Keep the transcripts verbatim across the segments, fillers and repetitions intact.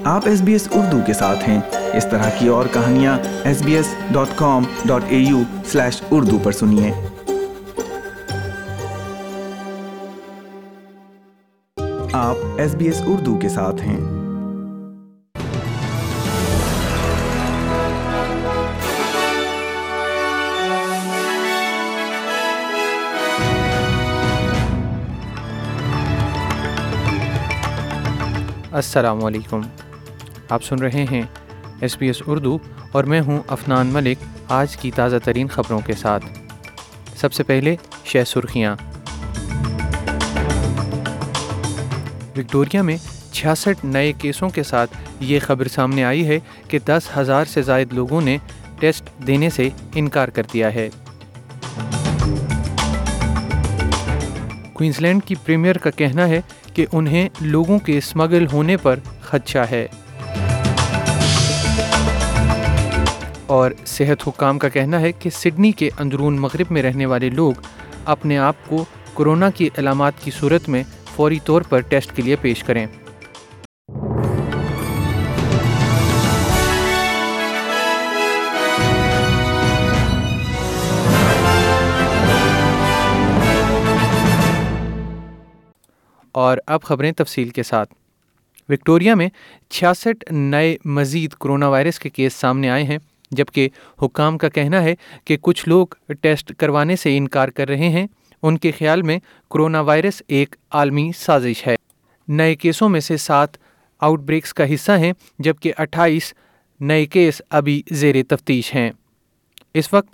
आप S B S Urdu के साथ हैं। इस तरह की और कहानियाँ S B S dot com dot A U slash Urdu पर सुनिए। आप एस बी एस उर्दू के साथ हैं। अस्सलामुअलैकुम, आप सुन रहे हैं एस बी एस उर्दू और मैं हूं अफनान मलिक आज की ताज़ा तरीन ख़बरों के साथ। सबसे पहले शह सुर्खियाँ। विक्टोरिया में छियासठ नए केसों के साथ ये खबर सामने आई है कि दस हज़ार से ज़ायद लोगों ने टेस्ट देने से इनकार कर दिया है। क्वींसलैंड की प्रीमियर का कहना है कि उन्हें लोगों के स्मगल होने पर खदशा है और सेहत हुक्काम का कहना है कि सिडनी के अंदरून मगरिब में रहने वाले लोग अपने आप को कोरोना की अलामात की सूरत में फौरी तौर पर टेस्ट के लिए पेश करें। और अब खबरें तफसील के साथ। विक्टोरिया में छियासठ नए मज़ीद कोरोना वायरस के केस सामने आए हैं, जबकि हुक्काम का कहना है कि कुछ लोग टेस्ट करवाने से इनकार कर रहे हैं। उनके ख्याल में कोरोना वायरस एक आलमी साजिश है। नए केसों में से सात आउटब्रेक्स का हिस्सा हैं, जबकि अट्ठाईस नए केस अभी ज़ेरे तफ्तीश हैं। इस वक्त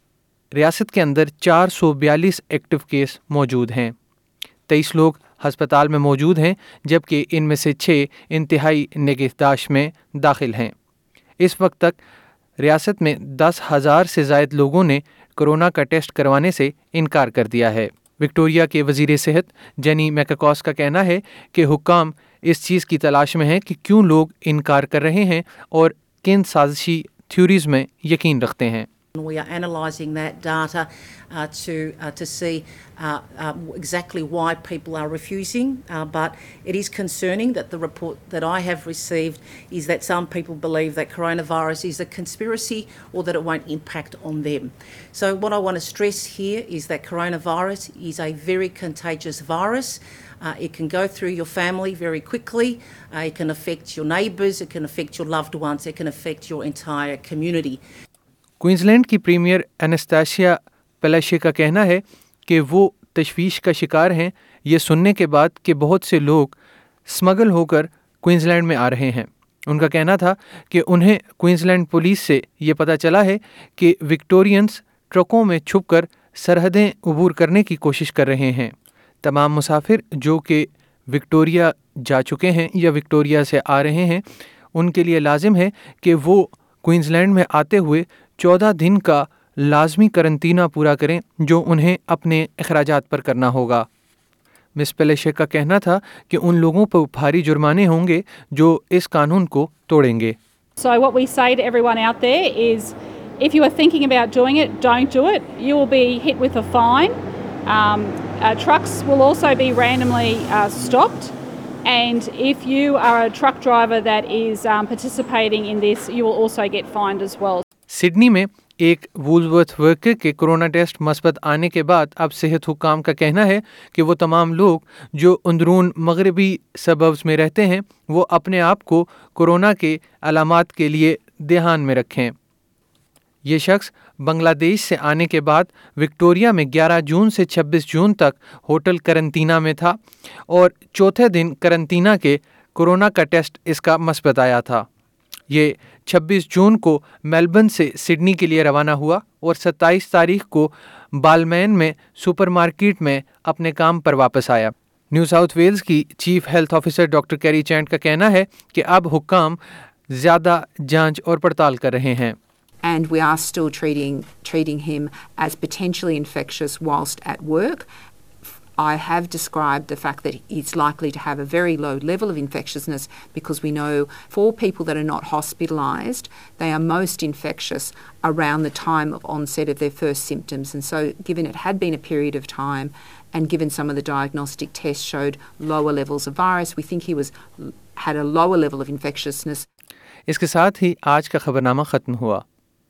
रियासत के अंदर चार सौ बयालीस एक्टिव केस मौजूद हैं। तेईस लोग हस्पताल में मौजूद हैं, जबकि इनमें से छः इंतहाई निगहदाश्त में दाखिल हैं। इस वक्त तक रियासत में दस हज़ार से ज़ायद लोगों ने कोरोना का टेस्ट करवाने से इनकार कर दिया है। विक्टोरिया के वज़ीर सेहत जेनी मैकाकॉस का कहना है कि हुक्काम इस चीज़ की तलाश में है कि क्यों लोग इनकार कर रहे हैं और किन साजिशी थ्योरीज में यकीन रखते हैं। We are analysing that data uh, to uh, to see uh, uh, exactly why people are refusing, uh, but it is concerning that the report that I have received is that some people believe that coronavirus is a conspiracy or that it won't impact on them. So what I want to stress here is that coronavirus is a very contagious virus. Uh, it can go through your family very quickly. Uh, it can affect your neighbours. It can affect your loved ones. It can affect your entire community. Queensland की premier Annastacia Palaszczuk का कहना है कि वो तशवीश का शिकार हैं ये सुनने के बाद कि बहुत से लोग स्मगल होकर क्वींसलैंड में आ रहे हैं। उनका कहना था कि उन्हें क्वींसलैंड पुलिस से ये पता चला है कि विक्टोरियंस ट्रकों में छुपकर सरहदें उबूर करने की कोशिश कर रहे हैं। तमाम मुसाफिर जो कि विक्टोरिया जा चुके हैं या विक्टोरिया से आ रहे हैं, उनके लिए लाजिम है कि वो क्वींसलैंड में आते हुए चौदह दिन का लाजमी करंतना पूरा करें, जो उन्हें अपने अखराजात पर करना होगा। मिस पेलेशे का कहना था कि उन लोगों पर भारी जुर्माने होंगे जो इस कानून को तोड़ेंगे। So what we say to everyone out there is, if you are thinking about doing it, don't do it. You will be hit with a fine. Um, uh, trucks will also be randomly uh, stopped. And if you are a truck driver that is um, participating in this, you will also get fined as well. Sydney में एक वूल्सवर्थ worker के corona test मस्बत आने के बाद अब सेहत हुक्काम का कहना है कि वो तमाम लोग जो अंदरून मगरबी सबब्स में रहते हैं वो अपने आप को कोरोना के अलामात के लिए ध्यान में रखें। ये शख्स बांग्लादेश से आने के बाद विक्टोरिया में ग्यारह जून से छब्बीस जून तक होटल करंतना में था और चौथे दिन करंतना के कोरोना का टेस्ट इसका मस्बत आया था। ये छब्बीस जून को मेलबर्न से सिडनी के लिए रवाना हुआ और सत्ताईस तारीख को बालमैन में सुपरमार्केट में अपने काम पर वापस आया। न्यू साउथ वेल्स की chief health officer doctor Kerry Chant का कहना है कि अब हुक्काम ज़्यादा जांच और पड़ताल कर रहे हैं। And we are still treating treating him as potentially infectious whilst at work. I have described the fact that he's likely to have a very low level of infectiousness because we know for people that are not hospitalised, they are most infectious around the time of onset of their first symptoms. And so given it had been a period of time and given some of the diagnostic tests showed lower levels of virus, we think he was had a lower level of infectiousness. इसके साथ ही आज का खबरनामा ख़त्म हुआ।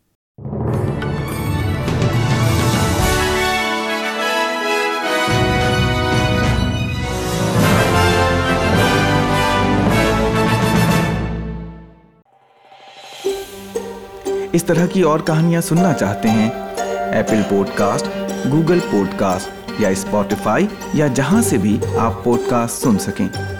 इस तरह की और कहानियाँ सुनना चाहते हैं? एप्पल पॉडकास्ट, गूगल पॉडकास्ट या स्पॉटिफाई या जहां से भी आप पॉडकास्ट सुन सकें।